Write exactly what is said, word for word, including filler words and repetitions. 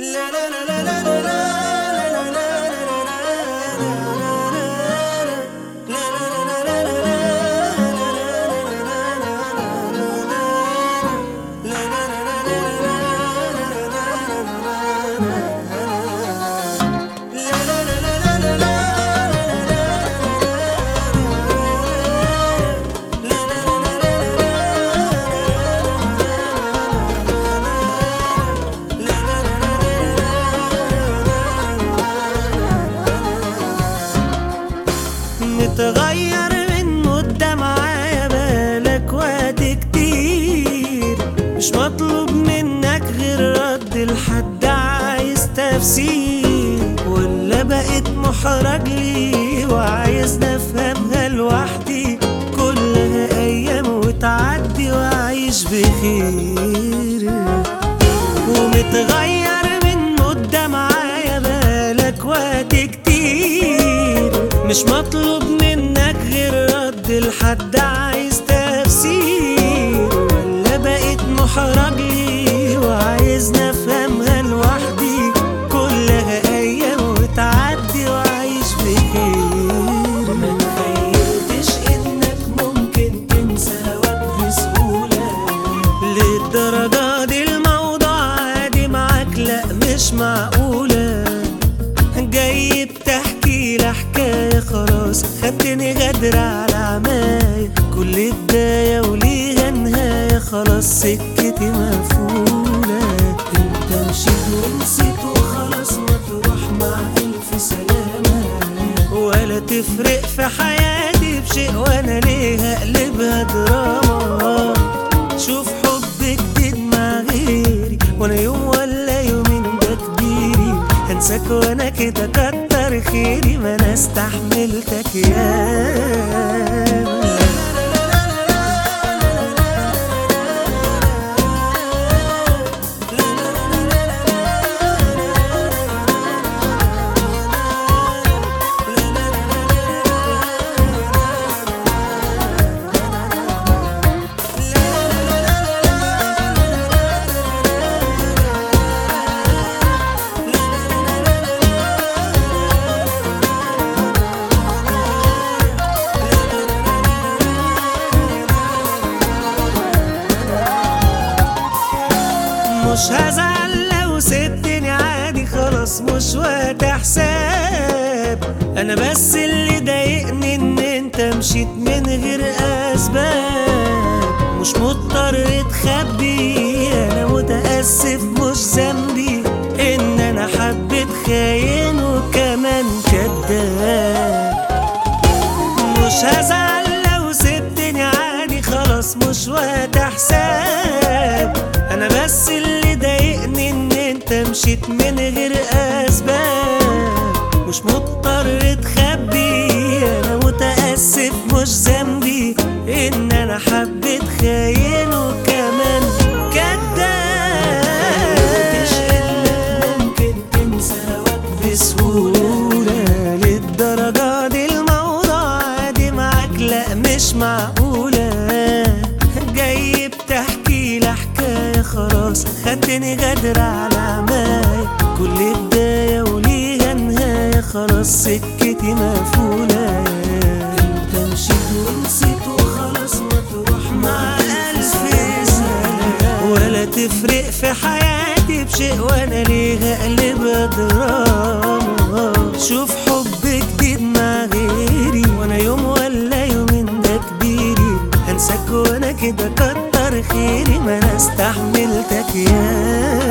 متغير من مدة معايا بالك وقت كتير، مش مطلوب منك غير رد لحد عايز تفسير، ولا بقيت محرج لي وعايز نفهمها لوحدي، كلها أيام وتعدي وعايش بخير. ومتغير من مدة معايا بالك وقت كتير، مش مطلوب منك غير رد لحد عايز تفسير، ولا بقيت محرج لي وعايز نفهمها لوحدي، كلها أيام وتعدي وعايش بخير. ما تخيلتش إنك ممكن تنسى هواك بسهولة للدرجة دي، الموضوع عادي معاك لأ مش معقولة. جاي بتحكي لحكاية خلاص خدتني غدر على عماية، كل بداية وليها نهاية خلاص سكتي مقفولة. انت مشيت ونسيت وخلاص ما تروح مع ألف سلامة، ولا تفرق في حياتي بشيء وانا ليه هقلبها دراما. شوف حب جديد مع غيري وانا يوم ولا يومين ده كبيري، هنساك وانا كده كتر خيري، ما انا استحملتك ياما. مش هزعل لو سبتني عادي خلاص مش وقت حساب، انا بس اللي ضايقني ان انت مشيت من غير اسباب. مش مضطر تخبي انا متاسف مش ذنبي ان انا حبيت خاين وكمان كداب. مش هزعل لو سبتني عادي خلاص مش وقت حساب، انا بس اللي ضايقني ان انت مشيت من غير اسباب. مش مضطر تخبي انا متاسف مش ذنبي ان انا حبيت خاين وكمان كداب. تشغلك ممكن تنسى هواك بسهولة للدرجة دي، الموضوع عادي معاك لأ مش معقولة. جاي بتحكي لحكاية خلاص خدتني غدر على عماية، كل بداية وليها نهاية خلاص سكتي مقفولة. انت مشيت ونسيت وخلاص ما تروح مع ألف سنة، ولا تفرق في حياتي بشيء وانا ليه هقلبها دراما. شوف حب جديد مع غيري وانا يوم ولا يومين ده كبيري، هنساك وانا كده كتر خيري، ما انا استحملتك ياما.